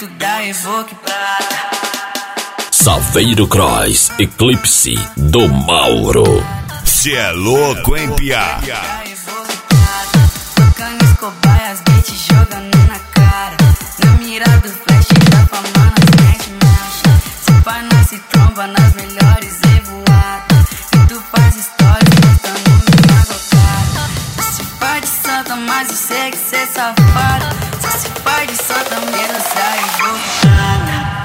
dentro da Evoque Prata. Saveiro Cross, Eclipse do Mauro. Cê é louco, hein, piá? Tocando escobaias, beat jogando na cara. Na mira do flash, da fama nas mete marcha. Se pá, nós se tromba nas melhores revoadas. E tu faz história, postando minha gocada. Se pá de santa, mas eu sei que cê é safado. Se pá de santa, menos sai voltada.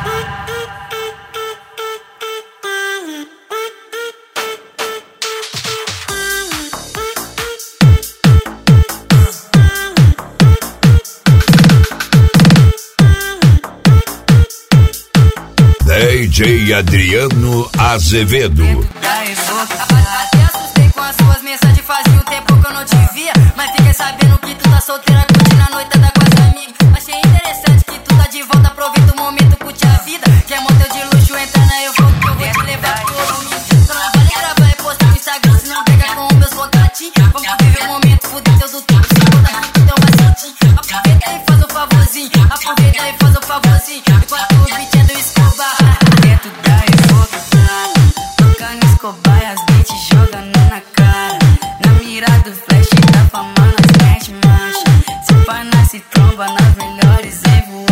DJ Adriano Azevedo. Até assustei com as suas mensagens, fazia um tempo que eu não te via. Mas fiquei sabendo que tu tá solteira, curtindo a noitada com as amigas. Achei interessante que tu tá de volta, aproveita o momento, curte a vida. Quer motel de luxo, entra na Evoque, eu vou te levar pro domingo. Só não vale gravar e postar no Instagram, se não pega com meus contatinhos. Vamos viver o momento, fuder teus outubros, se botar aqui pro teu macetinho. Aproveita e faz o favorzinho, aproveita e faz o favorzinho. Enquanto o beat é do Escobar. Dentro da Evoque Prata, tocando escobaias, beat jogando na cara. Na mira do flash, da fama nas mete marcha. Se pá, nós se tromba nas melhores revoadas.